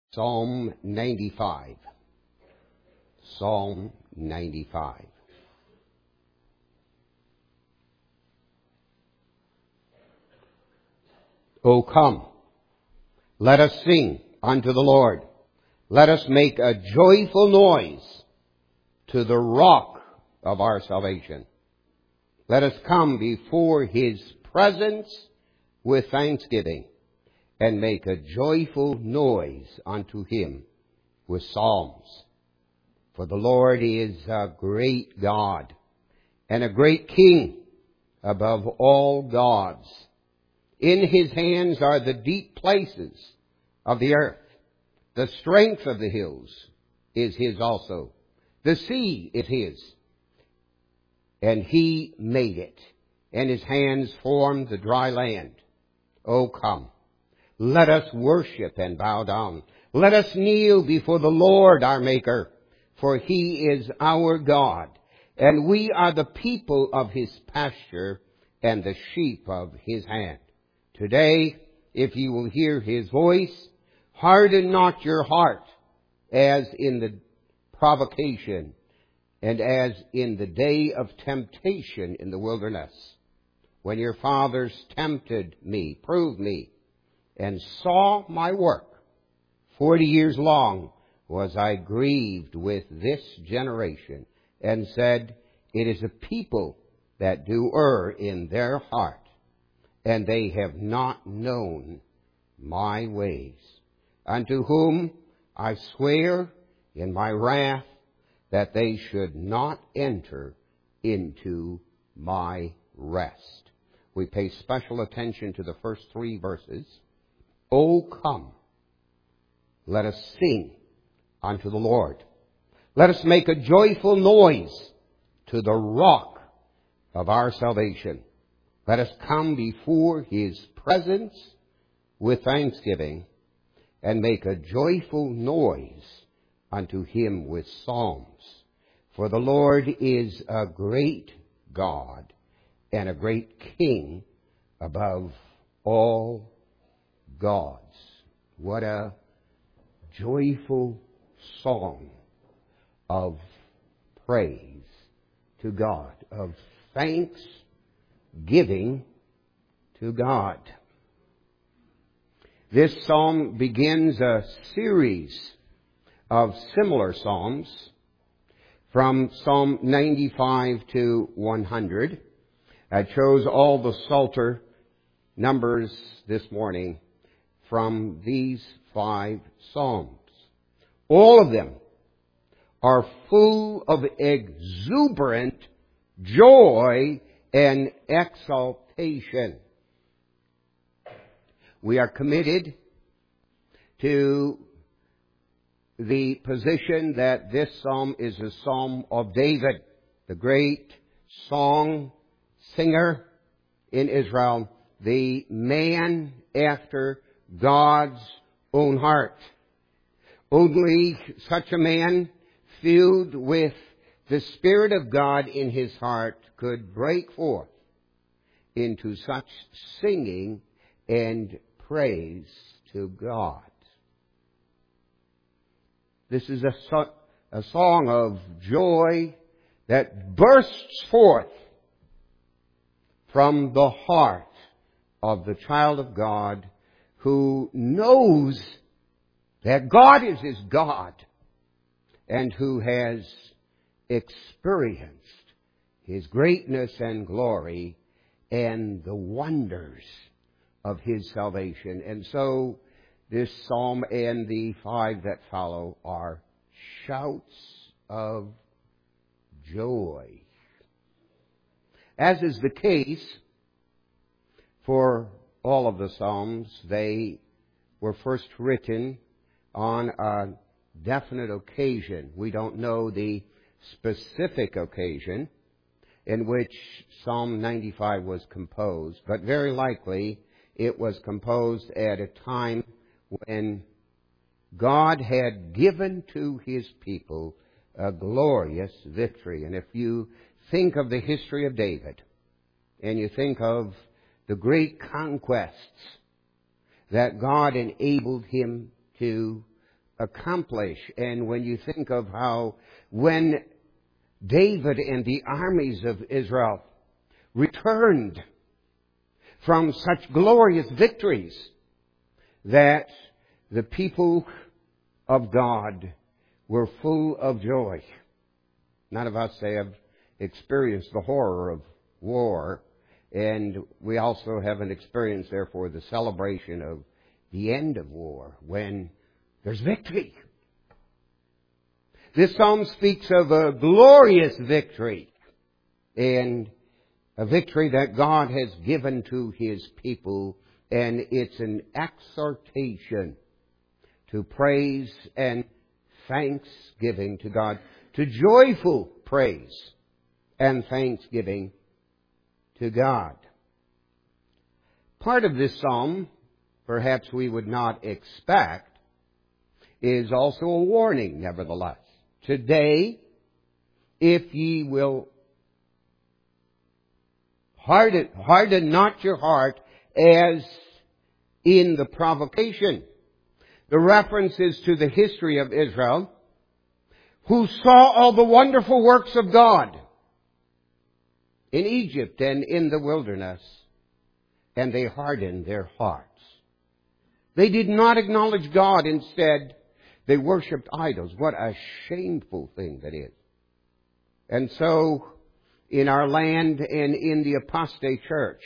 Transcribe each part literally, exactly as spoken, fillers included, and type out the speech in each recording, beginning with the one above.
Psalm ninety-five. Psalm ninety-five. O come, let us sing unto the Lord. Let us make a joyful noise to the rock of our salvation. Let us come before His presence with thanksgiving and make a joyful noise unto Him with psalms. For the Lord is a great God and a great King above all gods. In His hands are the deep places of the earth. The strength of the hills is His also. The sea is His. And He made it, and His hands formed the dry land. O come, let us worship and bow down. Let us kneel before the Lord our Maker, for He is our God, and we are the people of His pasture and the sheep of His hand. Today, if you will hear His voice, harden not your heart, as in the provocation and as in the day of temptation in the wilderness, when your fathers tempted me, proved me, and saw my work. Forty years long was I grieved with this generation, and said, it is a people that do err in their heart, and they have not known my ways, unto whom I swear in my wrath that they should not enter into my rest. We pay special attention to the first three verses. O come, let us sing unto the Lord. Let us make a joyful noise to the rock of our salvation. Let us come before His presence with thanksgiving and make a joyful noise unto Him with psalms. For the Lord is a great God and a great King above all gods. What a joyful song of praise to God, of thanksgiving to God. This psalm begins a series of similar psalms from Psalm ninety-five to one hundred. I chose all the Psalter numbers this morning from these five psalms. All of them are full of exuberant joy and exaltation. We are committed to the position that this psalm is a psalm of David, the great song singer in Israel, the man after God's own heart. Only such a man filled with the Spirit of God in his heart could break forth into such singing and praise to God. This is a, so- a song of joy that bursts forth from the heart of the child of God who knows that God is his God and who has experienced His greatness and glory and the wonders of His salvation. And so this psalm and the five that follow are shouts of joy. As is the case for all of the psalms, they were first written on a definite occasion. We don't know the specific occasion in which Psalm ninety-five was composed, but very likely it was composed at a time when God had given to His people a glorious victory. And if you think of the history of David, and you think of the great conquests that God enabled him to accomplish. And when you think of how when David and the armies of Israel returned from such glorious victories, that the people of God were full of joy. None of us have experienced the horror of war, and we also haven't experienced, therefore, the celebration of the end of war when there's victory. This psalm speaks of a glorious victory, and a victory that God has given to His people, and it's an exhortation to praise and thanksgiving to God, to joyful praise and thanksgiving to God. Part of this psalm, perhaps we would not expect, is also a warning, nevertheless. Today, if ye will harden, harden not your heart as in the provocation. The reference is to the history of Israel, who saw all the wonderful works of God in Egypt and in the wilderness, and they hardened their hearts. They did not acknowledge God. Instead, they worshipped idols. What a shameful thing that is. And so, in our land and in the apostate church,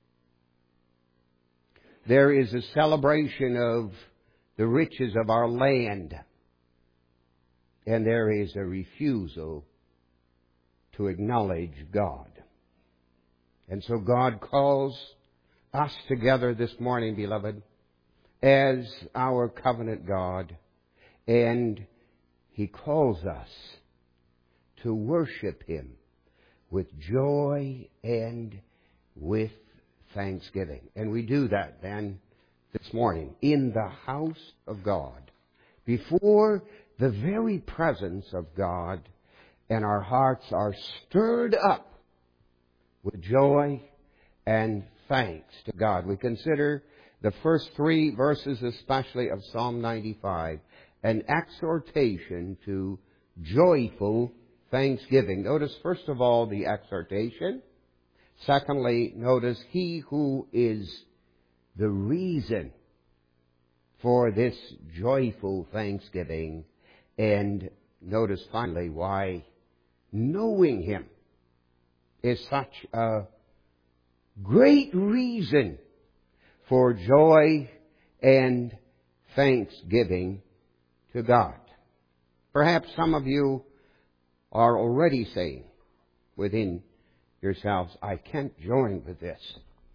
there is a celebration of the riches of our land, and there is a refusal to acknowledge God. And so God calls us together this morning, beloved, as our covenant God, and He calls us to worship Him with joy and with thanksgiving. And we do that then this morning in the house of God, before the very presence of God, and our hearts are stirred up with joy and thanks to God. We consider the first three verses especially of Psalm ninety-five, an exhortation to joyful thanksgiving. Notice first of all the exhortation. Secondly, notice He who is the reason for this joyful thanksgiving. And notice finally why knowing Him is such a great reason for joy and thanksgiving to God. Perhaps some of you are already saying within yourselves, I can't join with this.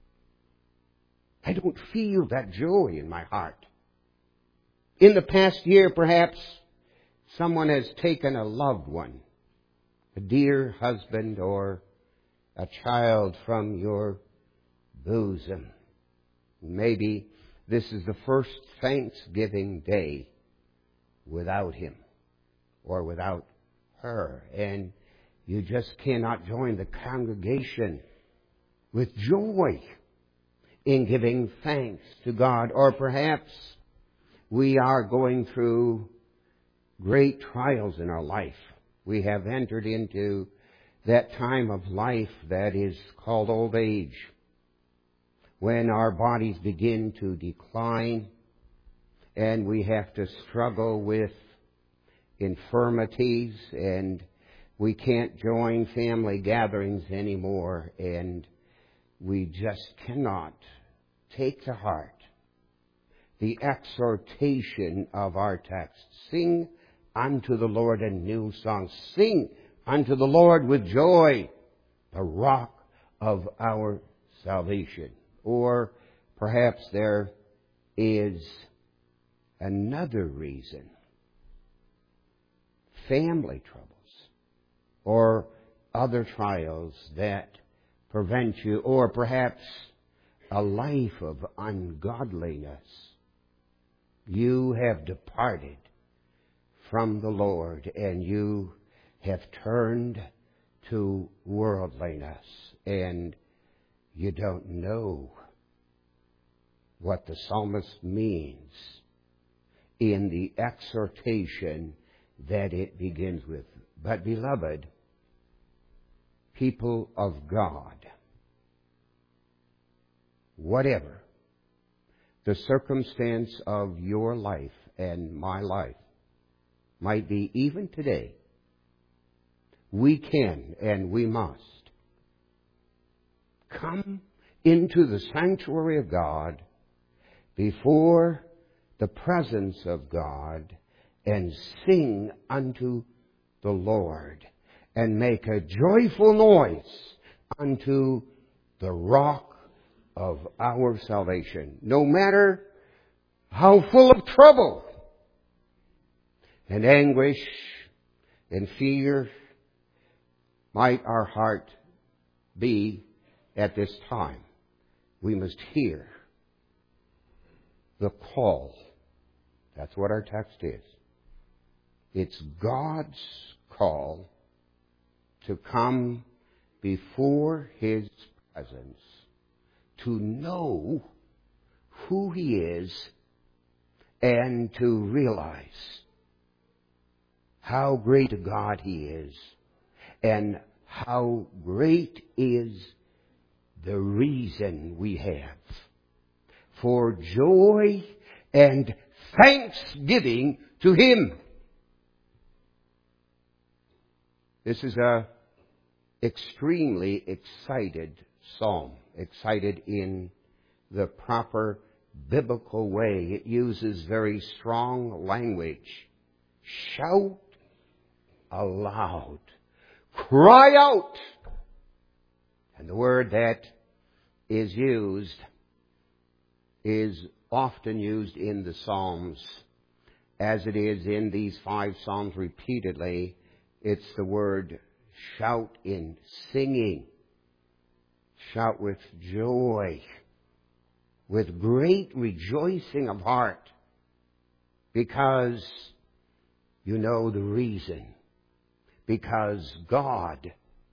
I don't feel that joy in my heart. In the past year, perhaps someone has taken a loved one, a dear husband or a child from your bosom. Maybe this is the first Thanksgiving day without him or without her, and you just cannot join the congregation with joy in giving thanks to God. Or perhaps we are going through great trials in our life. We have entered into that time of life that is called old age, when our bodies begin to decline and we have to struggle with infirmities, and we can't join family gatherings anymore, and we just cannot take to heart the exhortation of our text. Sing unto the Lord a new song. Sing unto the Lord with joy, the rock of our salvation. Or perhaps there is another reason. Family troubles or other trials that prevent you, or perhaps a life of ungodliness. You have departed from the Lord and you have turned to worldliness, and you don't know what the psalmist means in the exhortation that it begins with. But beloved, people of God, whatever the circumstance of your life and my life might be even today, we can and we must come into the sanctuary of God, before the presence of God, and sing unto the Lord, and make a joyful noise unto the rock of our salvation. No matter how full of trouble and anguish and fear might our heart be at this time, we must hear the call. That's what our text is. It's God's call to come before His presence, to know who He is, and to realize how great a God He is, and how great is the reason we have for joy and thanksgiving to Him. This is a extremely excited psalm, excited in the proper biblical way. It uses very strong language. Shout aloud. Cry out. And the word that is used is often used in the Psalms, as it is in these five Psalms repeatedly. It's the word shout in singing. Shout with joy, with great rejoicing of heart, because you know the reason. Because God,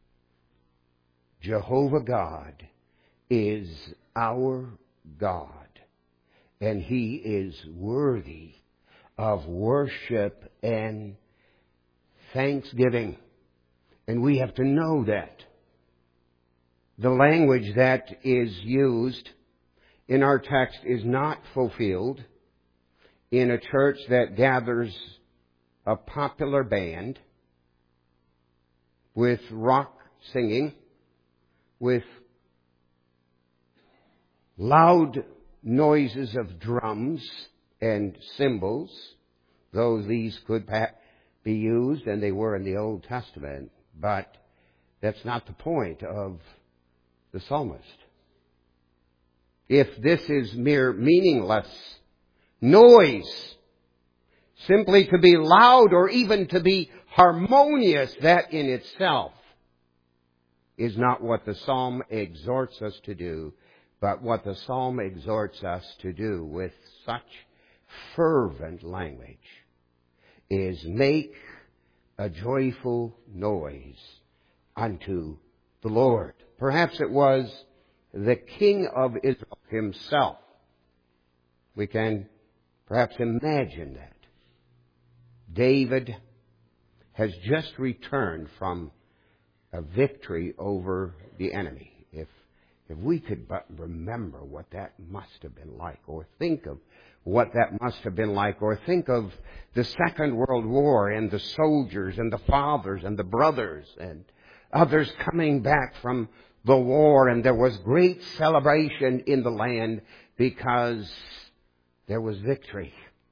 Jehovah God, is our God, and He is worthy of worship and thanksgiving. And we have to know that. The language that is used in our text is not fulfilled in a church that gathers a popular band with rock singing, with loud noises of drums and cymbals, though these could be used, and they were in the Old Testament. But that's not the point of the psalmist. If this is mere meaningless noise, simply to be loud or even to be harmonious, that in itself is not what the psalm exhorts us to do, but what the psalm exhorts us to do with such fervent language is make a joyful noise unto the Lord. Perhaps it was the King of Israel himself. We can perhaps imagine that. David has just returned from a victory over the enemy. If if we could but remember what that must have been like, or think of what that must have been like, or think of the Second World War and the soldiers and the fathers and the brothers and others coming back from the war, and there was great celebration in the land because there was victory.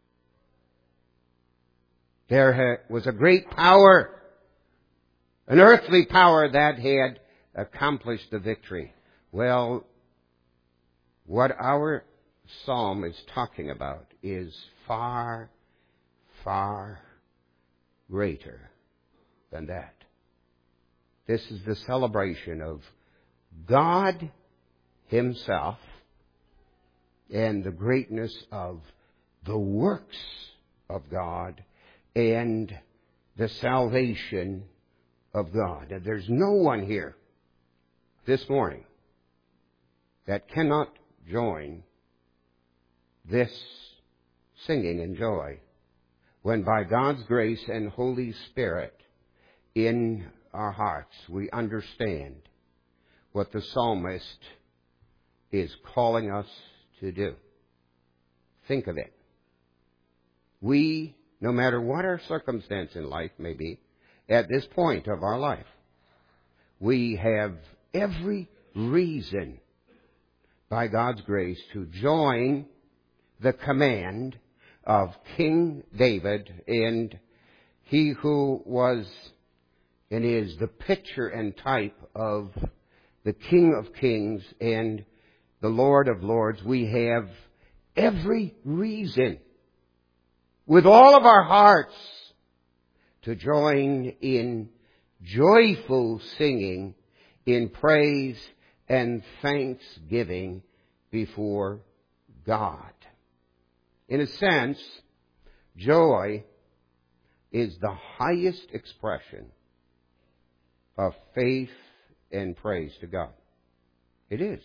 There was a great power, an earthly power that had accomplished the victory. Well, what our psalm is talking about is far, far greater than that. This is the celebration of God Himself and the greatness of the works of God and the salvation of God. And there's no one here this morning that cannot join this singing and joy when by God's grace and Holy Spirit in our hearts we understand what the psalmist is calling us to do. Think of it. We, no matter what our circumstance in life may be, at this point of our life, we have every reason by God's grace to join the command of King David, and he who was and is the picture and type of the King of Kings and the Lord of Lords. We have every reason with all of our hearts to join in joyful singing in praise and thanksgiving before God. In a sense, joy is the highest expression of faith and praise to God. It is.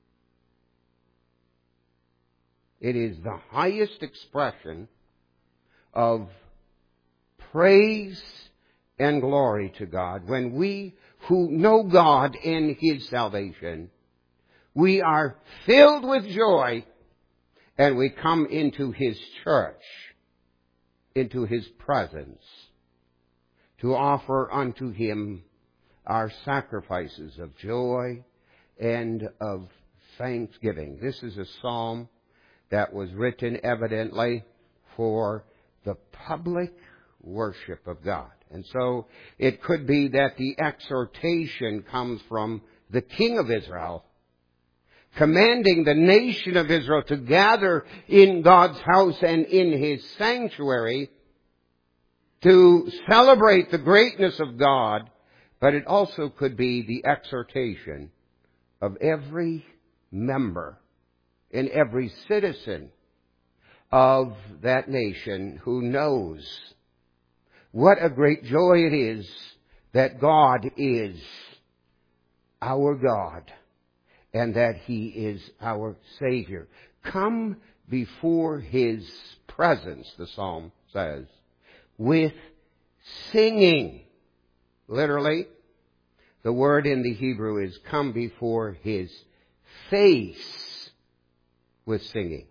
It is the highest expression of praise and glory to God. When we who know God and His salvation, we are filled with joy and we come into His church, into His presence, to offer unto Him our sacrifices of joy and of thanksgiving. This is a psalm that was written evidently for the public worship of God. And so it could be that the exhortation comes from the King of Israel, commanding the nation of Israel to gather in God's house and in His sanctuary to celebrate the greatness of God. But it also could be the exhortation of every member and every citizen of that nation who knows what a great joy it is that God is our God and that He is our Savior. Come before His presence, the psalm says, with singing. Literally, the word in the Hebrew is come before His face with singing.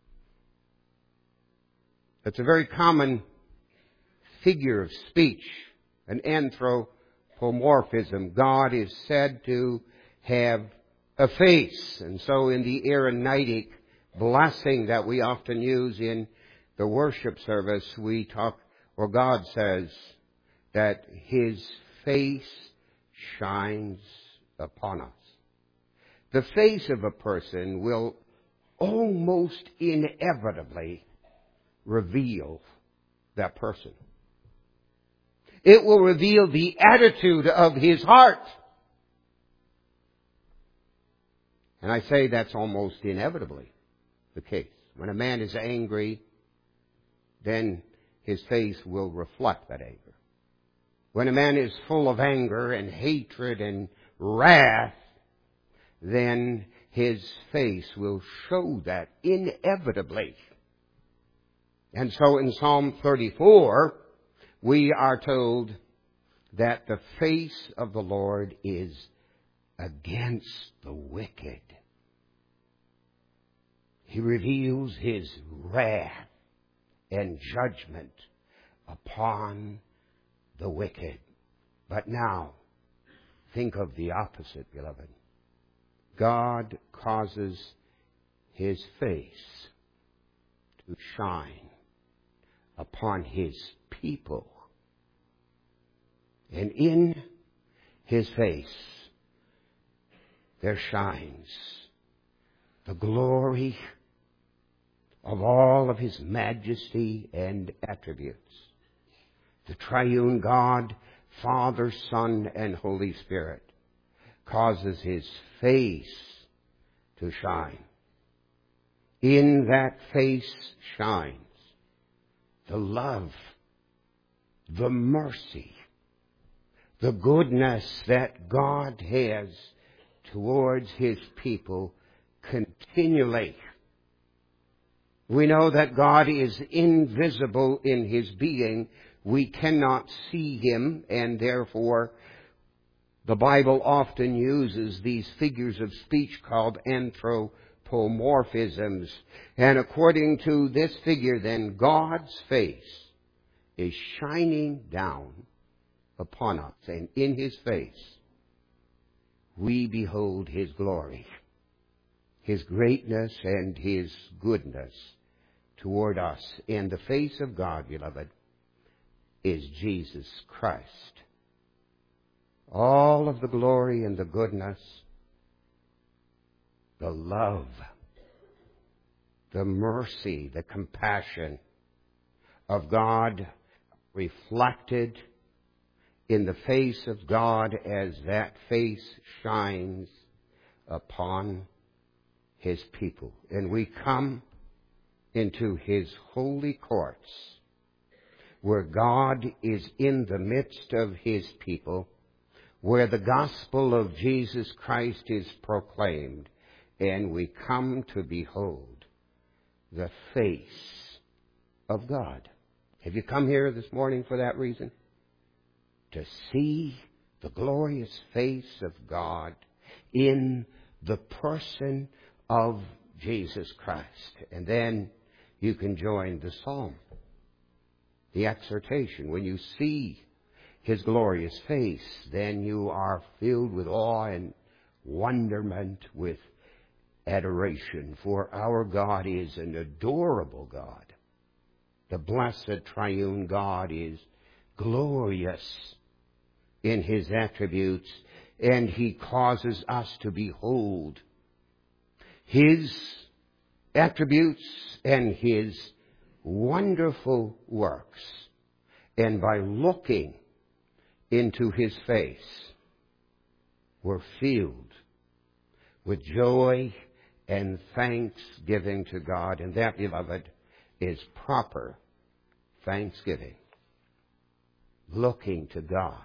It's a very common figure of speech, an anthropomorphism. God is said to have a face. And so in the Aaronitic blessing that we often use in the worship service, we talk, or God says that His face shines upon us. The face of a person will almost inevitably reveal that person. It will reveal the attitude of his heart. And I say that's almost inevitably the case. When a man is angry, then his face will reflect that anger. When a man is full of anger and hatred and wrath, then his face will show that inevitably. And so in Psalm thirty-four, we are told that the face of the Lord is against the wicked. He reveals His wrath and judgment upon the wicked. But now, think of the opposite, beloved. God causes His face to shine upon His people. And in His face there shines the glory of all of His majesty and attributes. The triune God, Father, Son, and Holy Spirit, causes His face to shine. In that face shines the love, the mercy, the goodness that God has towards His people continually. We know that God is invisible in His being. We cannot see Him, and therefore the Bible often uses these figures of speech called anthropomorphisms. And according to this figure, then, God's face is shining down upon us, and in His face we behold His glory, His greatness, and His goodness toward us. And the face of God, beloved, is Jesus Christ. All of the glory and the goodness, the love, the mercy, the compassion of God reflected in the face of God as that face shines upon His people. And we come into His holy courts, where God is in the midst of His people, where the gospel of Jesus Christ is proclaimed, and we come to behold the face of God. Have you come here this morning for that reason? To see the glorious face of God in the person of Jesus Christ. And then you can join the psalm, the exhortation. When you see His glorious face, then you are filled with awe and wonderment, with adoration. For our God is an adorable God. The blessed triune God is glorious in His attributes, and He causes us to behold His attributes and His wonderful works. And by looking into His face, we're filled with joy and thanksgiving to God. And that, beloved, is proper thanksgiving. Looking to God,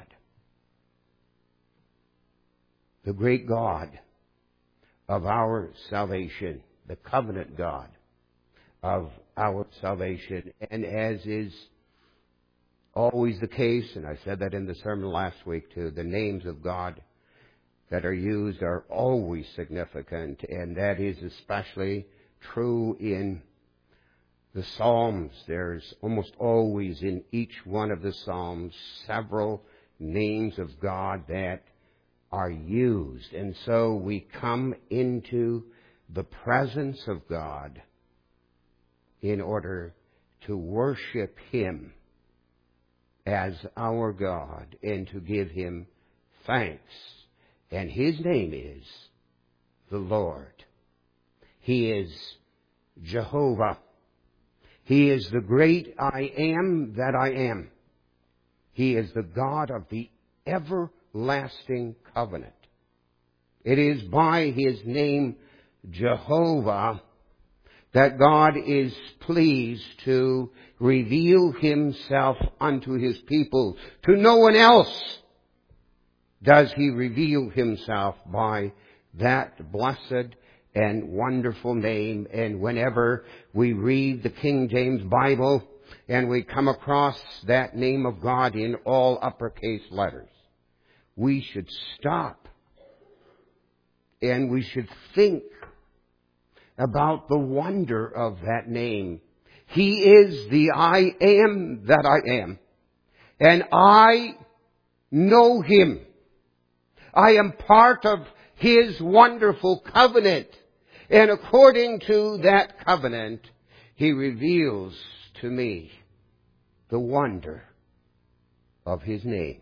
the great God of our salvation, the covenant God of our salvation. And as is always the case, and I said that in the sermon last week too, the names of God that are used are always significant, and that is especially true in the Psalms. There's almost always in each one of the Psalms several names of God that are used. And so we come into the presence of God in order to worship Him as our God and to give Him thanks. And His name is the Lord. He is Jehovah. He is the great I am that I am. He is the God of the everlasting covenant. It is by His name, Jehovah, that God is pleased to reveal Himself unto His people. To no one else does He reveal Himself by that blessed and wonderful name. And whenever we read the King James Bible and we come across that name of God in all uppercase letters, we should stop and we should think about the wonder of that name. He is the I am that I am. And I know Him. I am part of His wonderful covenant. And according to that covenant, He reveals to me the wonder of His name.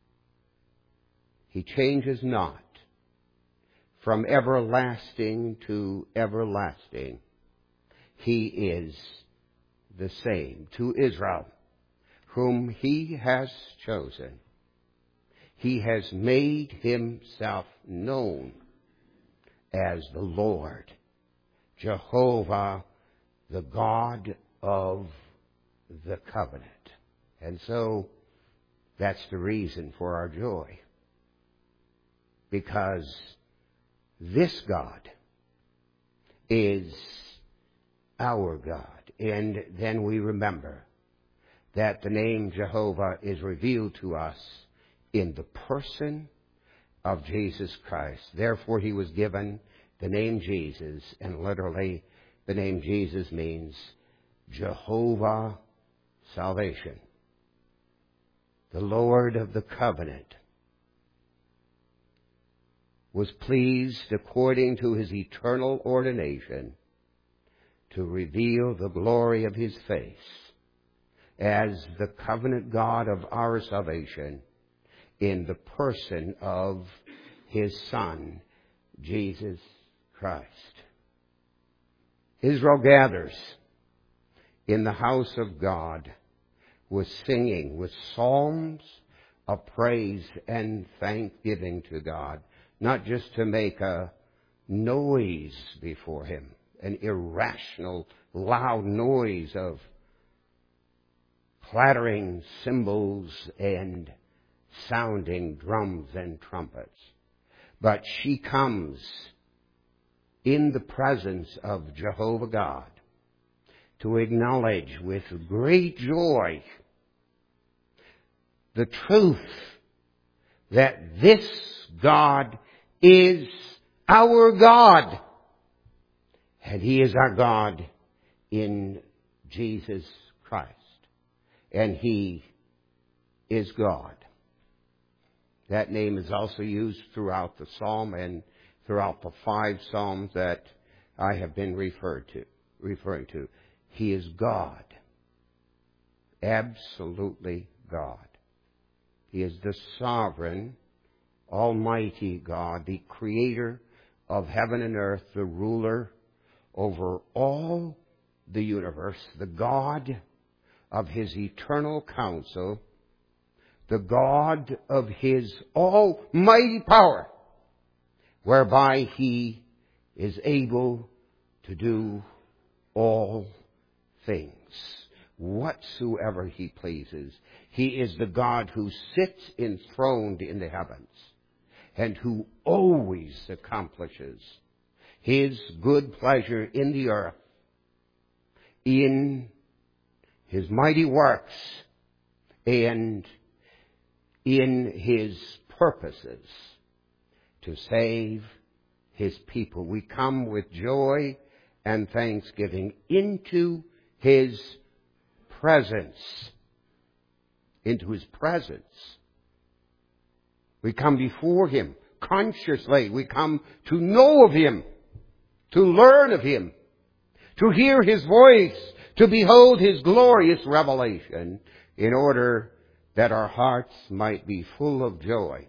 He changes not from everlasting to everlasting. He is the same. To Israel, whom He has chosen, He has made Himself known as the Lord, Jehovah, the God of the covenant. And so that's the reason for our joy. Because this God is our God. And then we remember that the name Jehovah is revealed to us in the person of Jesus Christ. Therefore, he was given the name Jesus, and literally the name Jesus means Jehovah Salvation, the Lord of the covenant, was pleased according to his eternal ordination to reveal the glory of his face as the covenant God of our salvation in the person of his Son, Jesus Christ. Israel gathers in the house of God with singing, with psalms of praise and thanksgiving to God, not just to make a noise before him, an irrational, loud noise of clattering cymbals and sounding drums and trumpets. But she comes in the presence of Jehovah God to acknowledge with great joy the truth that this God is our God. And he is our God in Jesus Christ. And he is God. That name is also used throughout the psalm and throughout the five psalms that I have been referred to, referring to. He is God. Absolutely God. He is the sovereign, almighty God, the creator of heaven and earth, the ruler over all the universe, the God of his eternal counsel, the God of his almighty power, whereby he is able to do all things, whatsoever he pleases. He is the God who sits enthroned in the heavens and who always accomplishes his good pleasure in the earth, in his mighty works, and in his purposes to save his people. We come with joy and thanksgiving into his presence. Into his presence. We come before him consciously. We come to know of him, to learn of him, to hear his voice, to behold his glorious revelation, in order that our hearts might be full of joy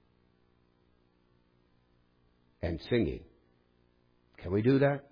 and singing. Can we do that?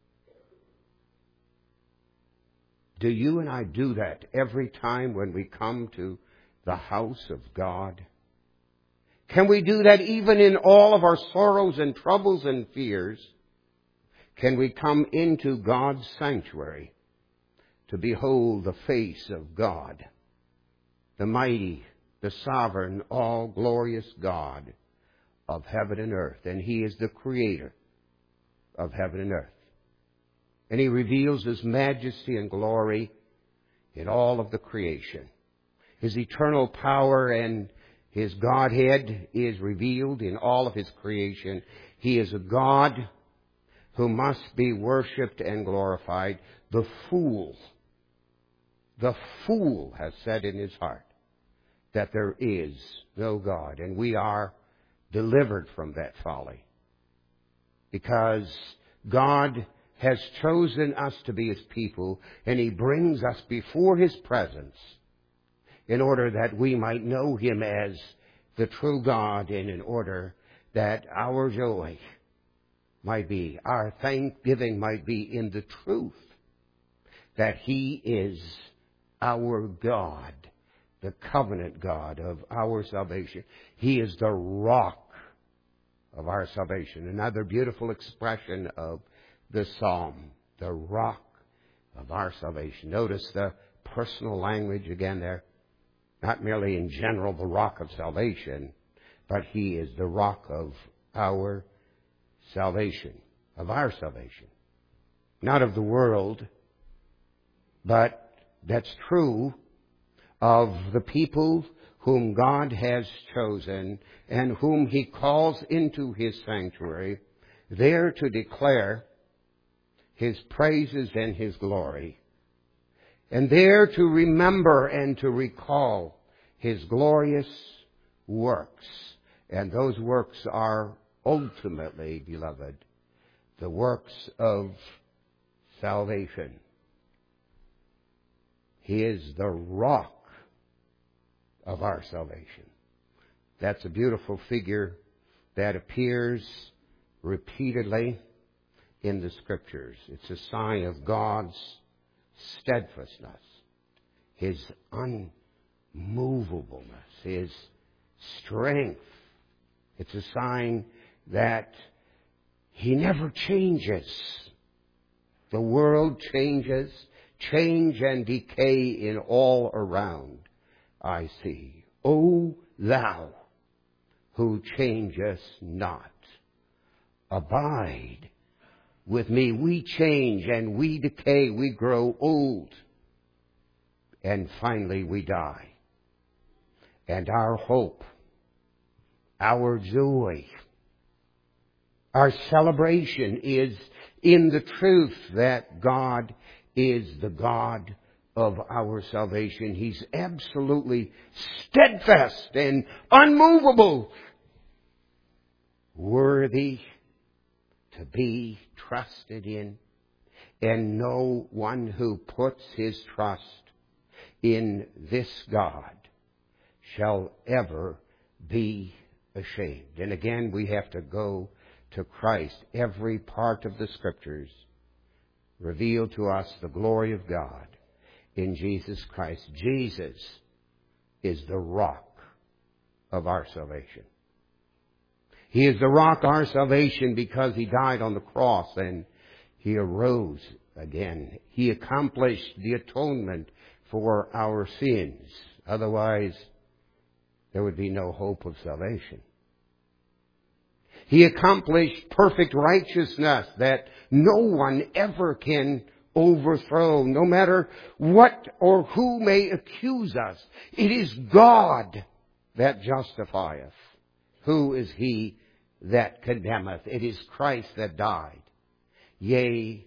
Do you and I do that every time when we come to the house of God? Can we do that even in all of our sorrows and troubles and fears? Can we come into God's sanctuary to behold the face of God, the mighty, the sovereign, all-glorious God of heaven and earth? And he is the creator of heaven and earth. And he reveals his majesty and glory in all of the creation. His eternal power and his Godhead is revealed in all of his creation. He is a God who must be worshipped and glorified. The fool, the fool has said in his heart that there is no God. And we are delivered from that folly, because God has chosen us to be his people, and he brings us before his presence in order that we might know him as the true God, and in order that our joy might be, our thanksgiving might be in the truth that he is our God, the covenant God of our salvation. He is the rock of our salvation. Another beautiful expression of the psalm, the rock of our salvation. Notice the personal language again there. Not merely in general the rock of salvation, but he is the rock of our salvation, of our salvation. not of the world, but that's true of the people whom God has chosen and whom He calls into His sanctuary, there to declare His praises and His glory, and there to remember and to recall His glorious works. And those works are ultimately, beloved, the works of salvation. He is the rock of our salvation. That's a beautiful figure that appears repeatedly in the Scriptures. It's a sign of God's steadfastness, His unmovableness, His strength. It's a sign that He never changes. The world changes, change and decay in all around I see. O Thou who changest not, abide with me. We change and we decay, we grow old, and finally we die. And our hope, our joy, our celebration is in the truth that God is the God of our salvation. He's absolutely steadfast and unmovable, worthy to be trusted in, and no one who puts his trust in this God shall ever be ashamed. And again, we have to go to Christ. Every part of the Scriptures reveal to us the glory of God in Jesus Christ. Jesus is the rock of our salvation. He is the rock of our salvation because He died on the cross and He arose again. He accomplished the atonement for our sins. Otherwise, there would be no hope of salvation. He accomplished perfect righteousness that no one ever can overthrow, no matter what or who may accuse us. It is God that justifieth. Who is he that condemneth? It is Christ that died, yea,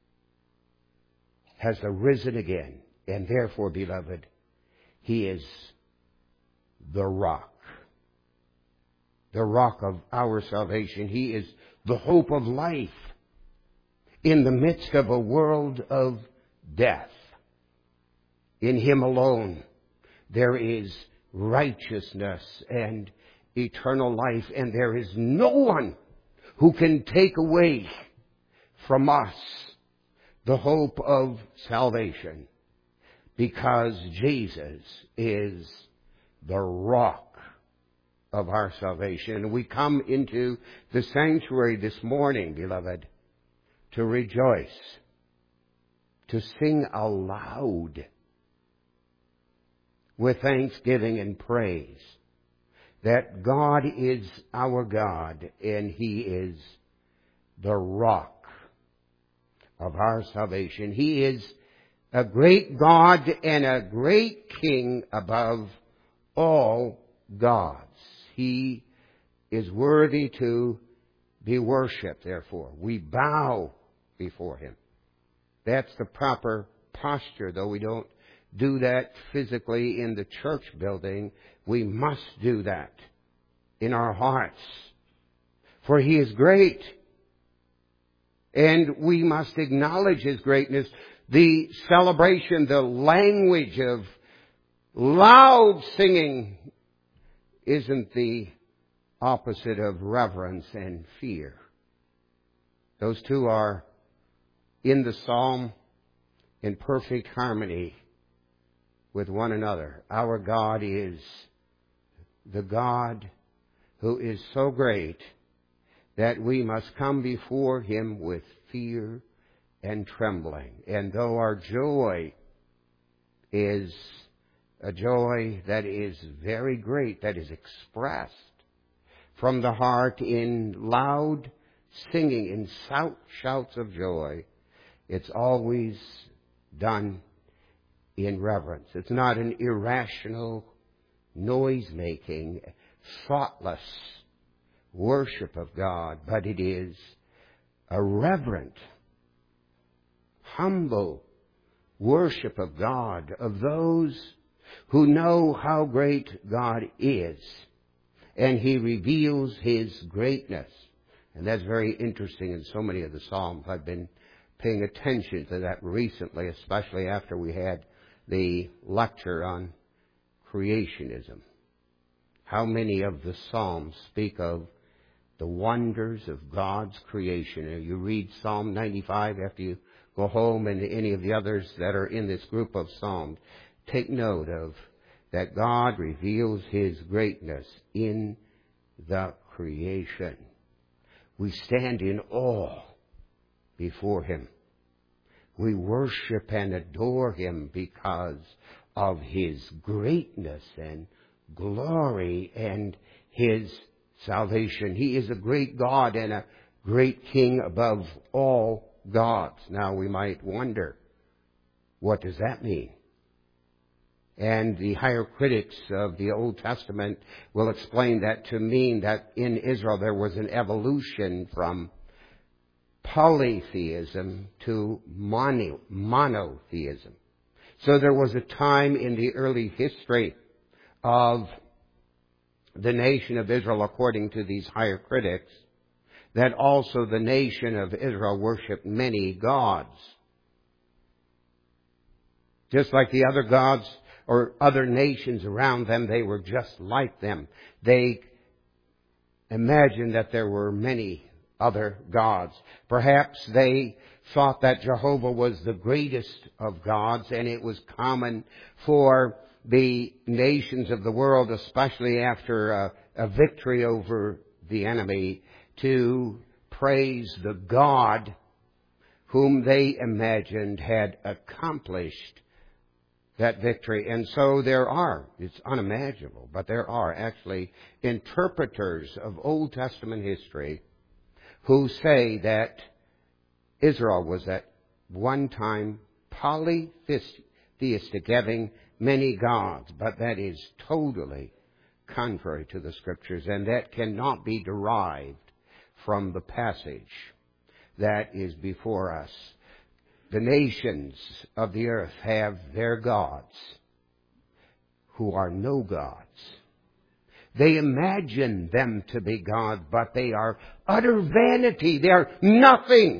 has arisen again, and therefore, beloved, He is the rock, the rock of our salvation. He is the hope of life in the midst of a world of death. In Him alone there is righteousness and eternal life, and there is no one who can take away from us the hope of salvation, because Jesus is the rock of our salvation. And we come into the sanctuary this morning, beloved, to rejoice, to sing aloud with thanksgiving and praise that God is our God and He is the rock of our salvation. He is a great God and a great King above all gods. He is worthy to be worshipped, therefore. We bow before Him. That's the proper posture, though we don't do that physically in the church building. We must do that in our hearts. For He is great. And we must acknowledge His greatness. The celebration, the language of loud singing isn't the opposite of reverence and fear. Those two are in the psalm in perfect harmony with one another. Our God is the God who is so great that we must come before Him with fear and trembling. And though our joy is a joy that is very great, that is expressed from the heart in loud singing, in shout, shouts of joy, It's always done in reverence. It's not an irrational, noise-making, thoughtless worship of God, but it is a reverent, humble worship of God, of those who know how great God is, and He reveals His greatness. And that's very interesting in so many of the Psalms. I've been paying attention to that recently, especially after we had the lecture on creationism. How many of the Psalms speak of the wonders of God's creation? You read Psalm ninety-five after you go home, and any of the others that are in this group of Psalms, take note of that God reveals His greatness in the creation. We stand in awe before Him. We worship and adore Him because of His greatness and glory and His salvation. He is a great God and a great King above all gods. Now we might wonder, what does that mean? And the higher critics of the Old Testament will explain that to mean that in Israel there was an evolution from polytheism to mono, monotheism. So there was a time in the early history of the nation of Israel, according to these higher critics, that also the nation of Israel worshipped many gods. Just like the other gods or other nations around them, they were just like them. They imagined that there were many other gods. Perhaps they thought that Jehovah was the greatest of gods, and it was common for the nations of the world, especially after a, a victory over the enemy, to praise the God whom they imagined had accomplished that victory. And so there are, it's unimaginable, but there are actually interpreters of Old Testament history who say that Israel was at one time polytheistic, having many gods, but that is totally contrary to the Scriptures, and that cannot be derived from the passage that is before us. The nations of the earth have their gods who are no gods. They imagine them to be gods, but they are utter vanity. They are nothing.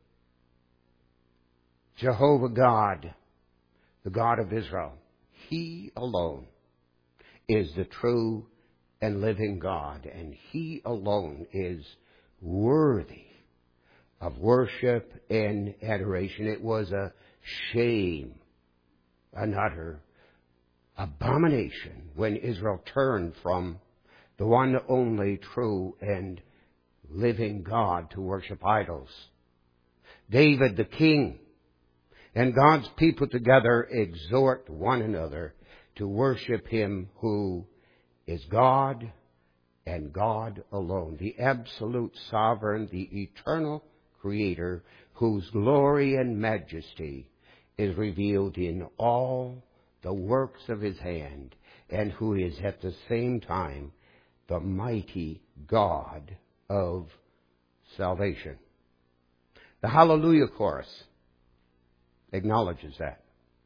Jehovah God, the God of Israel, He alone is the true and living God, and He alone is worthy of worship and adoration. It was a shame, an utter abomination when Israel turned from the one only true and living God to worship idols. David the king and God's people together exhort one another to worship Him who is God and God alone, the absolute sovereign, the eternal Creator, whose glory and majesty is revealed in all the works of His hand, and who is at the same time the mighty God of salvation. The Hallelujah Chorus acknowledges that.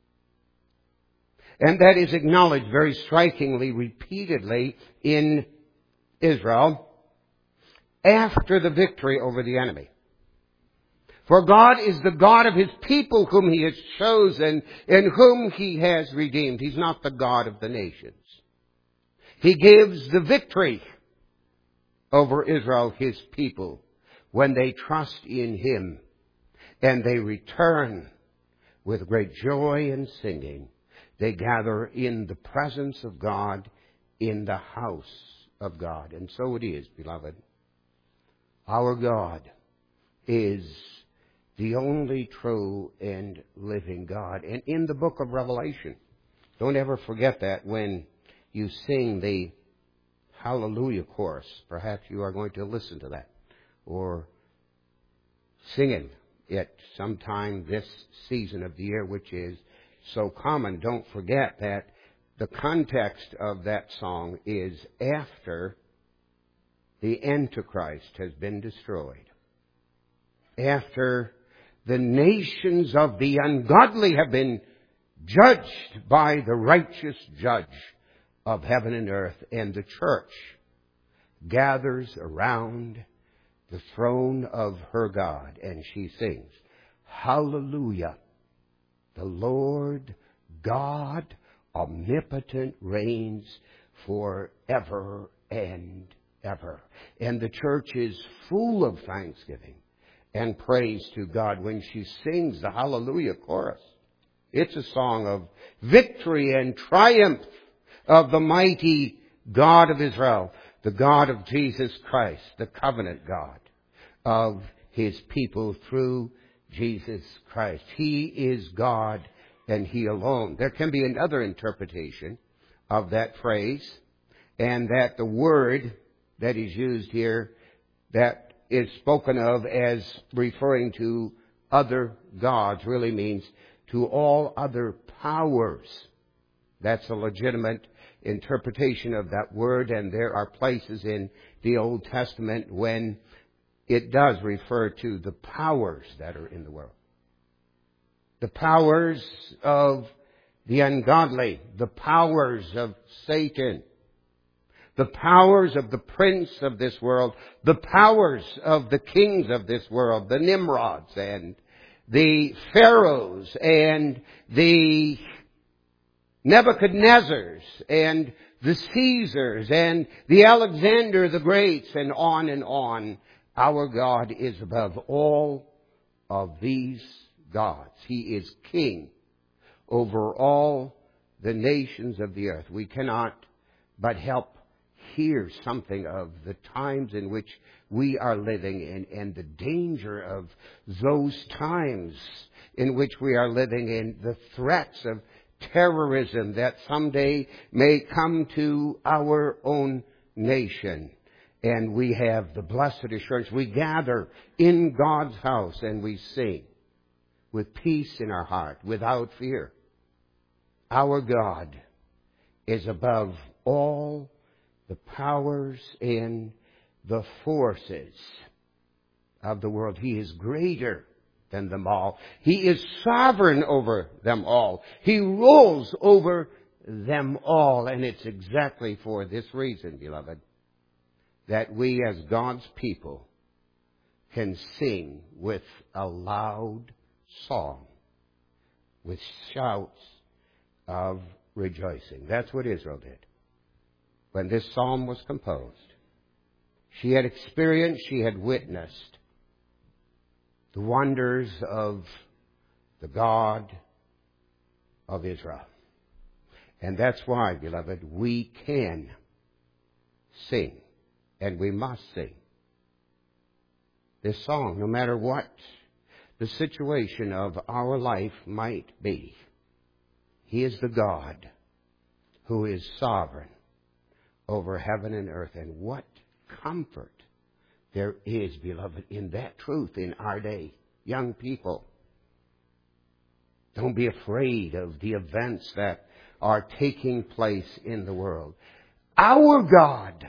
And that is acknowledged very strikingly, repeatedly in Israel after the victory over the enemy. For God is the God of His people whom He has chosen and whom He has redeemed. He's not the God of the nations. He gives the victory over Israel, His people, when they trust in Him and they return with great joy and singing. They gather in the presence of God, in the house of God. And so it is, beloved. Our God is the only true and living God. And in the book of Revelation, don't ever forget that when you sing the Hallelujah Chorus. Perhaps you are going to listen to that or sing it it sometime this season of the year, which is so common. Don't forget that the context of that song is after the Antichrist has been destroyed. After the nations of the ungodly have been judged by the righteous judge of heaven and earth, and the church gathers around the throne of her God, and she sings, Hallelujah, the Lord God omnipotent reigns forever and ever. And the church is full of thanksgiving and praise to God when she sings the Hallelujah chorus. It's a song of victory and triumph of the mighty God of Israel, the God of Jesus Christ, the covenant God of His people through Jesus Christ. He is God and He alone. There can be another interpretation of that phrase, and that the word that is used here that is spoken of as referring to other gods really means to all other powers. That's a legitimate interpretation of that word, and there are places in the Old Testament when it does refer to the powers that are in the world. The powers of the ungodly, the powers of Satan, the powers of the prince of this world, the powers of the kings of this world, the Nimrods and the Pharaohs and the Nebuchadnezzars and the Caesars and the Alexander the Greats, and on and on. Our God is above all of these gods. He is king over all the nations of the earth. We cannot but help hear something of the times in which we are living in, and the danger of those times in which we are living in, the threats of terrorism that someday may come to our own nation. And we have the blessed assurance. We gather in God's house and we sing with peace in our heart, without fear. Our God is above all the powers and the forces of the world. He is greater than them all. He is sovereign over them all. He rules over them all. And it's exactly for this reason, beloved, that we as God's people can sing with a loud song, with shouts of rejoicing. That's what Israel did when this psalm was composed. She had experienced, she had witnessed the wonders of the God of Israel. And that's why, beloved, we can sing, and we must sing this song, no matter what the situation of our life might be. He is the God who is sovereign over heaven and earth. And what comfort there is, beloved, in that truth in our day. Young people, don't be afraid of the events that are taking place in the world. Our God,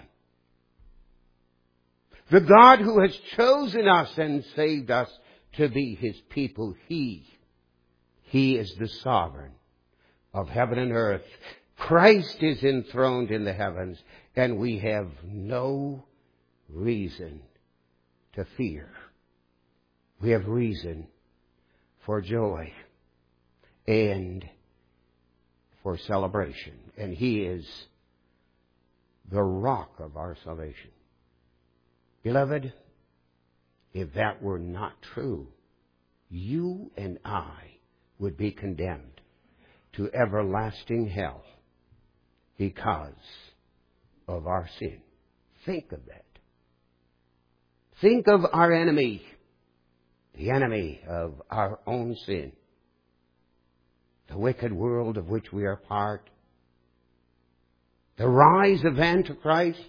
the God who has chosen us and saved us to be His people, He, He is the sovereign of heaven and earth. Christ is enthroned in the heavens, and we have no reason to fear. We have reason for joy and for celebration. And He is the rock of our salvation. Beloved, if that were not true, you and I would be condemned to everlasting hell because of our sin. Think of that. Think of our enemy, the enemy of our own sin, the wicked world of which we are part, the rise of Antichrist,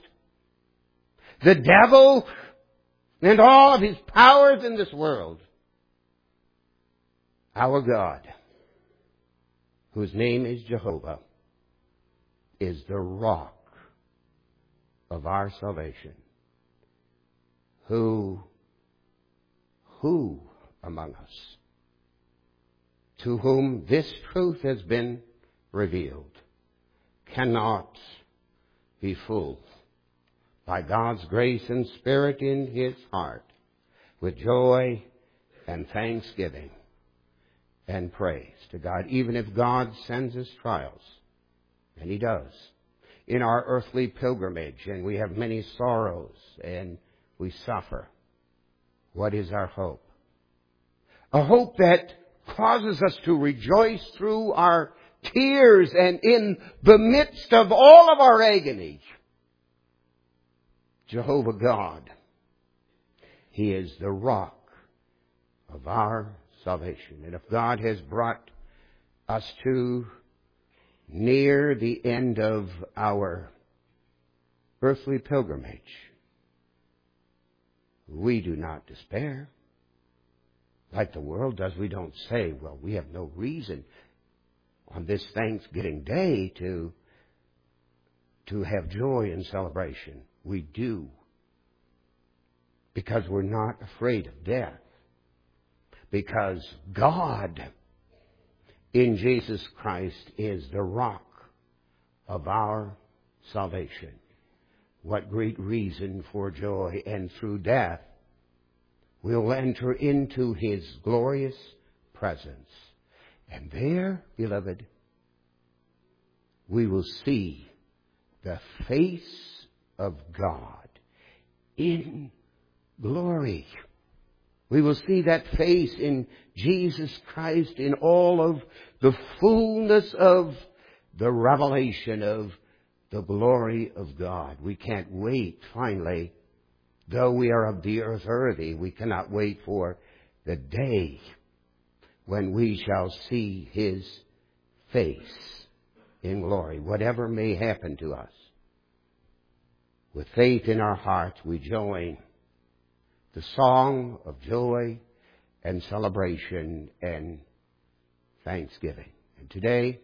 the devil, and all of his powers in this world. Our God, whose name is Jehovah, is the rock of our salvation. Who, who among us, to whom this truth has been revealed, cannot be fooled by God's grace and Spirit in his heart with joy and thanksgiving and praise to God, even if God sends us trials, and he does, in our earthly pilgrimage, and we have many sorrows and we suffer. What is our hope? A hope that causes us to rejoice through our tears and in the midst of all of our agony. Jehovah God, he is the rock of our salvation. And if God has brought us to near the end of our earthly pilgrimage, we do not despair. Like the world does, we don't say, well, we have no reason on this Thanksgiving Day to, to have joy and celebration. We do. Because we're not afraid of death. Because God in Jesus Christ is the rock of our salvation. What great reason for joy. And through death, we'll enter into his glorious presence. And there, beloved, we will see the face of God in glory. We will see that face in Jesus Christ in all of the fullness of the revelation of the glory of God. We can't wait, finally, though we are of the earth earthy, we cannot wait for the day when we shall see his face in glory, whatever may happen to us. With faith in our hearts, we join the song of joy and celebration and thanksgiving. And today,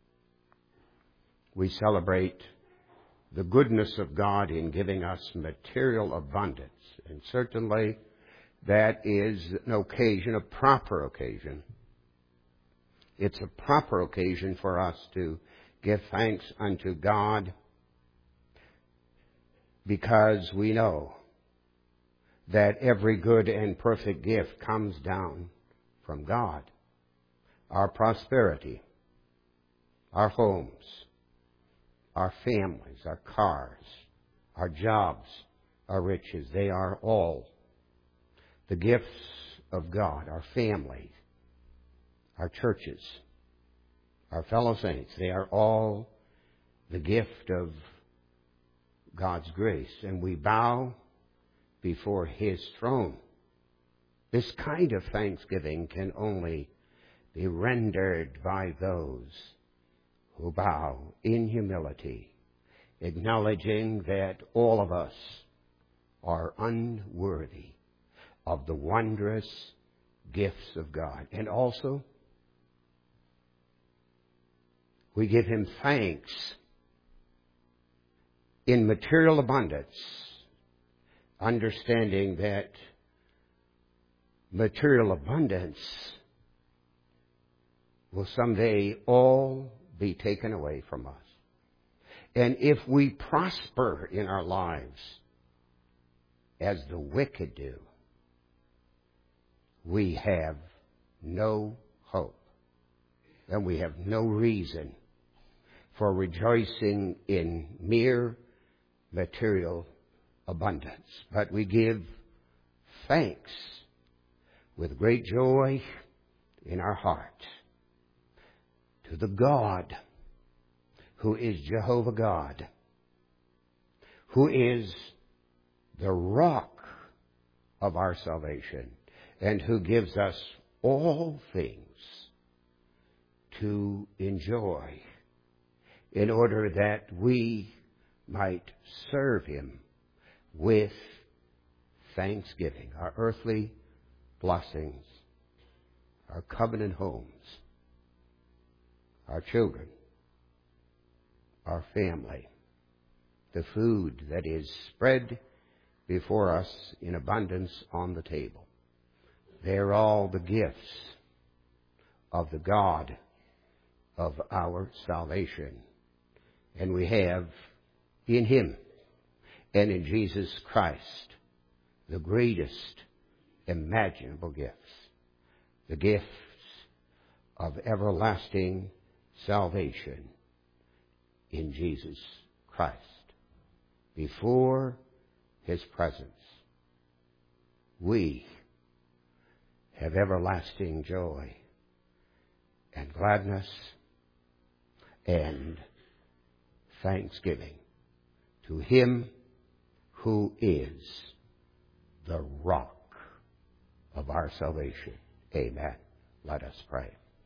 we celebrate the goodness of God in giving us material abundance. And certainly, that is an occasion, a proper occasion. It's a proper occasion for us to give thanks unto God, because we know that every good and perfect gift comes down from God. Our prosperity, our homes, our families, our cars, our jobs, our riches, they are all the gifts of God. Our families, our churches, our fellow saints, they are all the gift of God's grace. And we bow before his throne. This kind of thanksgiving can only be rendered by those who bow in humility, acknowledging that all of us are unworthy of the wondrous gifts of God. And also, we give him thanks in material abundance, understanding that material abundance will someday all be taken away from us. And if we prosper in our lives as the wicked do, we have no hope. And we have no reason for rejoicing in mere material abundance. But we give thanks with great joy in our heart to the God who is Jehovah God, who is the rock of our salvation, and who gives us all things to enjoy in order that we might serve him with thanksgiving. Our earthly blessings our covenant homes, our children, our family, the food that is spread before us in abundance on the table. They're all the gifts of the God of our salvation. And we have in Him and in Jesus Christ the greatest imaginable gifts, the gifts of everlasting salvation in Jesus Christ. Before His presence, we have everlasting joy and gladness and thanksgiving to Him who is the rock of our salvation. Amen. Let us pray.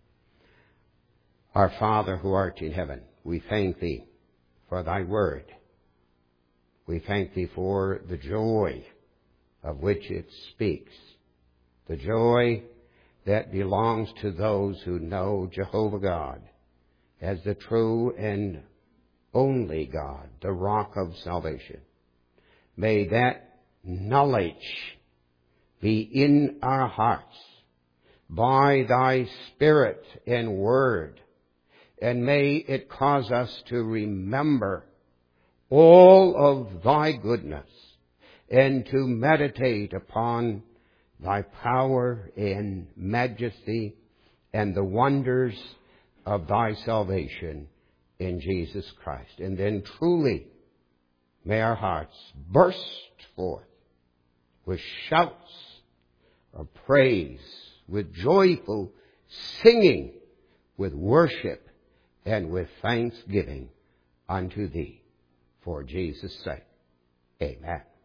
Our Father who art in heaven, we thank Thee for Thy word. We thank Thee for the joy of which it speaks, the joy that belongs to those who know Jehovah God as the true and only God, the rock of salvation. May that knowledge be in our hearts by Thy Spirit and Word, and may it cause us to remember all of Thy goodness and to meditate upon Thy power and majesty and the wonders of Thy salvation in Jesus Christ. And then truly may our hearts burst forth with shouts of praise, with joyful singing, with worship, and with thanksgiving unto Thee. For Jesus' sake. Amen.